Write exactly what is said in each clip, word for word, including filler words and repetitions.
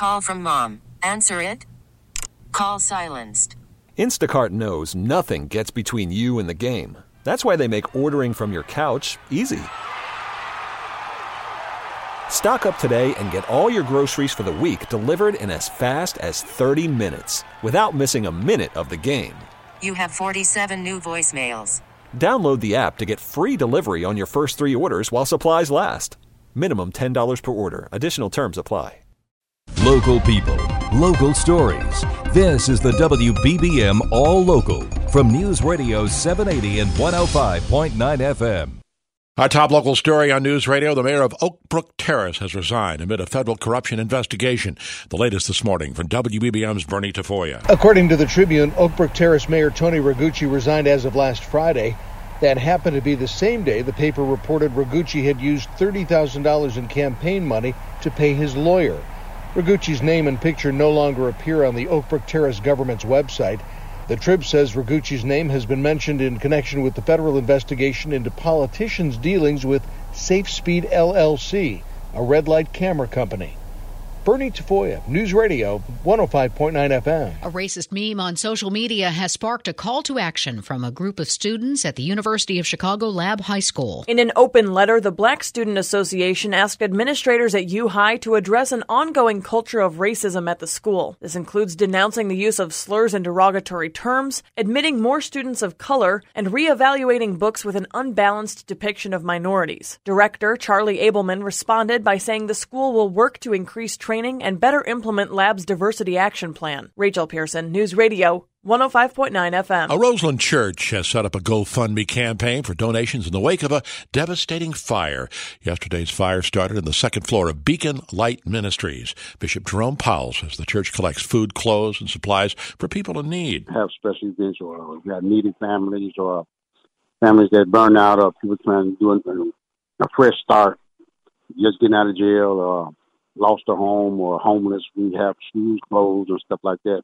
call from mom. Answer it. Call silenced. Instacart knows nothing gets between you and the game. That's why they make ordering from your couch easy. Stock up today and get all your groceries for the week delivered in as fast as thirty minutes without missing a minute of the game. You have forty-seven new voicemails. Download the app to get free delivery on your first three orders while supplies last. Minimum ten dollars per order. Additional terms apply. Local people, local stories. This is the W B B M All Local from News Radio seven eighty and one oh five point nine F M. Our top local story on News Radio, the mayor of Oak Brook Terrace has resigned amid a federal corruption investigation. The latest this morning from W B B M's Bernie Tafoya. According to the Tribune, Oak Brook Terrace Mayor Tony Ragucci resigned as of last Friday. That happened to be the same day the paper reported Ragucci had used thirty thousand dollars in campaign money to pay his lawyer. Ragucci's name and picture no longer appear on the Oak Brook Terrace government's website. The Trib says Ragucci's name has been mentioned in connection with the federal investigation into politicians' dealings with Safe Speed L L C, a red light camera company. Bernie Tafoya, News Radio one oh five point nine F M. A racist meme on social media has sparked a call to action from a group of students at the University of Chicago Lab High School. In an open letter, the Black Student Association asked administrators at U High to address an ongoing culture of racism at the school. This includes denouncing the use of slurs and derogatory terms, admitting more students of color, and reevaluating books with an unbalanced depiction of minorities. Director Charlie Abelman responded by saying the school will work to increase training and better implement Lab's diversity action plan. Rachel Pearson, News Radio one oh five point nine F M. A Roseland church has set up a GoFundMe campaign for donations in the wake of a devastating fire. Yesterday's fire started in the second floor of Beacon Light Ministries. Bishop Jerome Powell says the church collects food, clothes, and supplies for people in need. Have special events or you got needy families or families that burn out or people trying to do a, a fresh start, just getting out of jail or lost a home or homeless. We have shoes, clothes, and stuff like that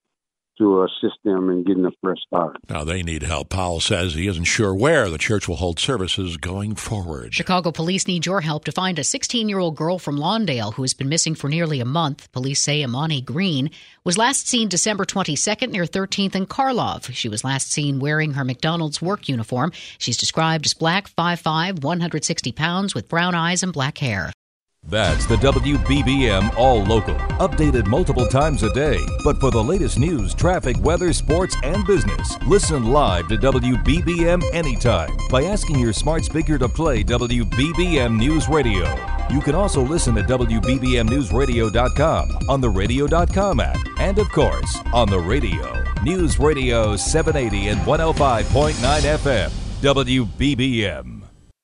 to assist them in getting a fresh start. Now, they need help. Powell says he isn't sure where the church will hold services going forward. Chicago police need your help to find a sixteen-year-old girl from Lawndale who has been missing for nearly a month. Police say Imani Green was last seen December twenty-second near thirteenth and Karlov. She was last seen wearing her McDonald's work uniform. She's described as black, five foot five, one hundred sixty pounds, with brown eyes and black hair. That's the W B B M All Local, updated multiple times a day. But for the latest news, traffic, weather, sports, and business, listen live to W B B M anytime by asking your smart speaker to play W B B M News Radio. You can also listen at W B B M news radio dot com, on the radio dot com app, and of course, on the radio. News Radio seven eighty and one oh five point nine F M, W B B M.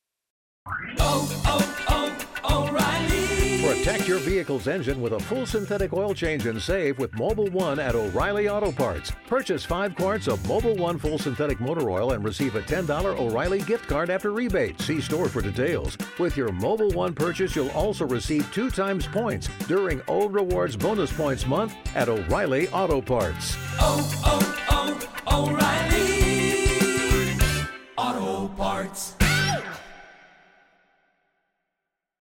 Oh, oh, oh, O'Reilly. Protect your vehicle's engine with a full synthetic oil change and save with Mobil one at O'Reilly Auto Parts. Purchase five quarts of Mobil one full synthetic motor oil and receive a ten dollars O'Reilly gift card after rebate. See store for details. With your Mobil one purchase, you'll also receive two times points during O Rewards Bonus Points Month at O'Reilly Auto Parts. Oh, oh, oh, O'Reilly Auto Parts.